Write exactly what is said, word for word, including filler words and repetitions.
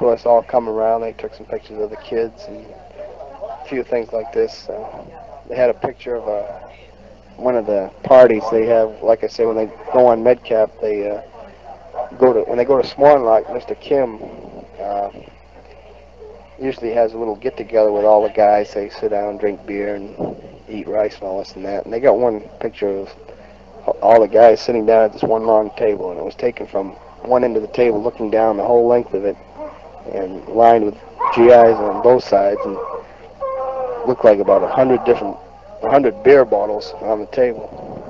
course, all come around. They took some pictures of the kids and a few things like this. Uh, they had a picture of a, one of the parties they have. Like I say, when they go on MedCap, they uh, go to when they go to Swan Lake. Mister Kim uh, usually has a little get-together with all the guys. They sit down, drink beer, and eat rice and all this and that. And they got one picture of all the guys sitting down at this one long table, and it was taken from one end of the table, looking down the whole length of it, and lined with G Is on both sides, and looked like about a hundred different, a hundred beer bottles on the table.